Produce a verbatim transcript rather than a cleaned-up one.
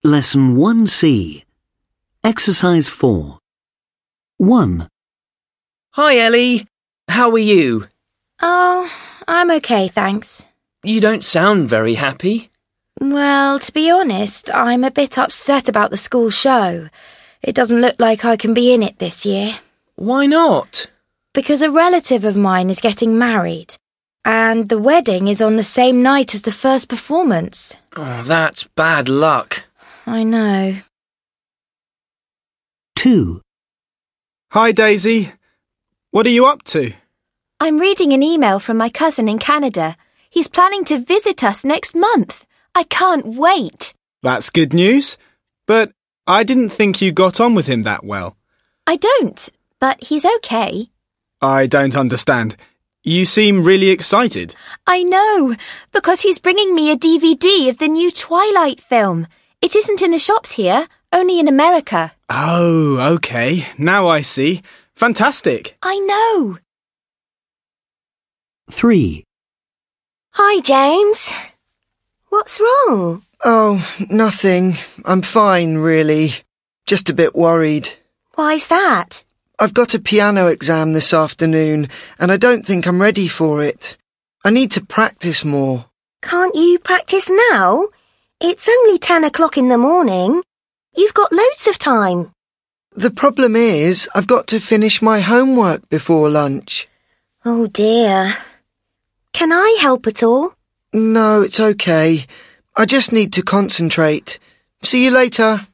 Lesson one C. Exercise four. one. Hi, Ellie. How are you? Oh, I'm okay, thanks. You don't sound very happy. Well, to be honest, I'm a bit upset about the school show. It doesn't look like I can be in it this year. Why not? Because a relative of mine is getting married, and the wedding is on the same night as the first performance. Oh, that's bad luck. I know. two. Hi, Daisy. What are you up to? I'm reading an email from my cousin in Canada. He's planning to visit us next month. I can't wait. That's good news. But I didn't think you got on with him that well. I don't, but he's okay. I don't understand. You seem really excited. I know, because he's bringing me a D V D of the new Twilight film. It isn't in the shops here, only in America. Oh, okay. Now I see. Fantastic. I know. three. Hi, James. What's wrong? Oh, nothing. I'm fine, really. Just a bit worried. Why's that? I've got a piano exam this afternoon, and I don't think I'm ready for it. I need to practice more. Can't you practice now? It's only ten o'clock in the morning. You've got loads of time. The problem is, I've got to finish my homework before lunch. Oh, dear. Can I help at all? No, it's okay. I just need to concentrate. See you later.